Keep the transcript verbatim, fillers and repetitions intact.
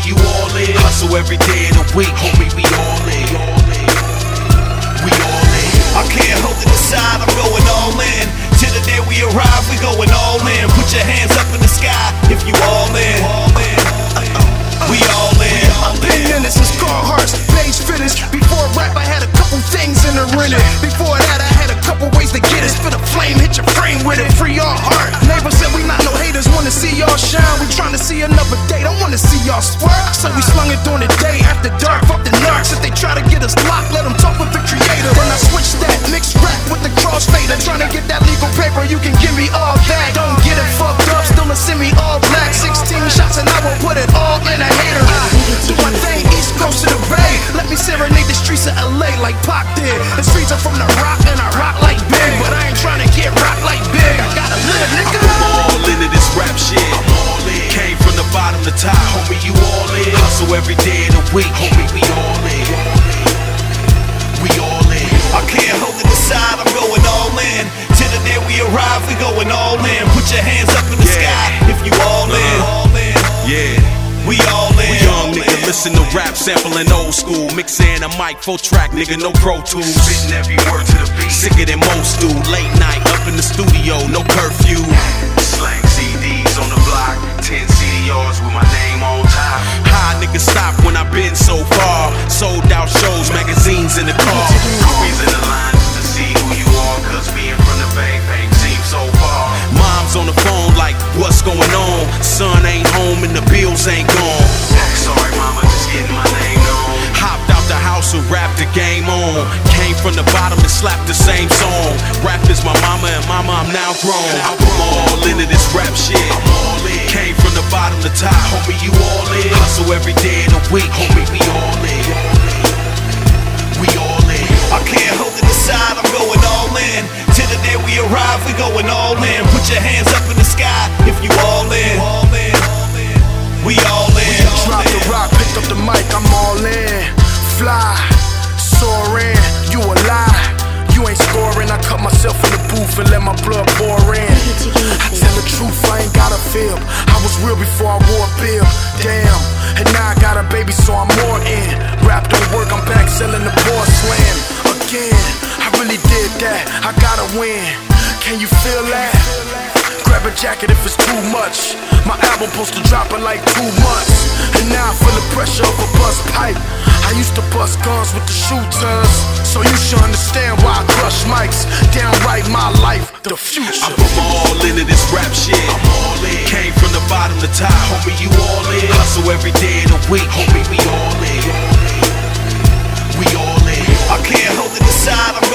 homie, you all in. Hustle every day of the week, homie, we all in. We all in. I can't hold it aside, I'm going all in. Till the day we arrive, we going all in. Put your hands up in the sky if you all in. We all in. I've been in it since Carhartt's page finished. Before rap, I had a couple things in the rented. Before that, I had a couple ways to get it. Spit a flame, hit your frame with it. Free your heart. Neighbors said we not no haters, wanna see y'all shine. We tryna see another day, don't wanna see y'all swerve. So we slung it during the day, after dark, fuck the narcs. If they try to get us locked, let them talk with the creator. Then I switched that mixed rap with the crossfader. Tryna get that legal paper, you can give me all that. Don't get it fucked up, still a send me all black. Sixteen shots and I will put it all in a hater. I do my thing, East Coast to the Bay. Let me serenade the streets of L A like Pac did. The streets are from the rock and I rock like Big, but I ain't tryna get rocked like Big. I gotta live, nigga. I'm all into this rap shit. I'm all in. Came from the bottom to top, homie, you all in. Hustle every day of the week, homie, we all in. We all in. I can't hold it aside, I'm going all in. Till the day we arrive, we going all in. Put your hands up in the yeah. sky if you all in. All in. Yeah. We all in. We young nigga, listen to rap, sampling old school. Mixing a mic, full track, nigga, no Pro Tools. Spitting every word to the beat. Sicker than most do. Late night, up in the studio, no curfew. Slang C Ds on the block, ten C D Rs with my name on top. High niggas stop when I been so far. Sold out shows, magazines in the car. Always in the line just to see who you are, cause being from the Bay ain't seem so far. Mom's on the phone like, what's going on? Son ain't home and the bills ain't gone. Sorry mama, just getting my name known. Hopped out the house and rapped the game on. Came from the bottom and slapped the same song. Rap is my mama and mama, I'm now grown. I'm all into this rap shit. I'm all in. Came from the bottom to top, homie, you all in. Hustle every day of the week, homie, we all in. We all in. I can't hold it aside, I'm going all in. Till the day we arrive, we going all in. Put your hands up in the sky if you all in. We all in. Drop the rock, picked up the mic, I'm all in. Fly, soaring, you a lie. You ain't scoring, I cut myself in the booth and let my blood pour in. I tell the truth, I ain't got a fib. I was real before I wore a bib. Damn, and now I got a baby, so I'm more in. Rap don't work, I'm back selling the porcelain. Again, I really did that, I gotta win. Can you feel that? Grab a jacket if it's too much. My album supposed to drop in like two months. And now I feel the pressure of a bust pipe. I used to bust guns with the shooters, so you should understand why I crush mics. Downright my life, the future. I put my all into this rap shit. I'm all in. Came from the bottom to top, homie, you all in. Hustle every day of the week, homie, we all in. We all in. I can't hold it aside, I'm